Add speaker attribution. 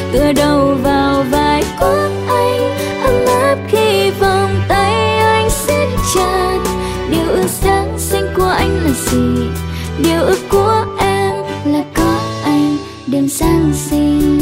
Speaker 1: tựa đầu vào vai của anh, ấm áp khi vòng tay anh siết chặt. Điều ước Giáng sinh của anh là gì? Điều ước của em là có anh đêm Giáng sinh.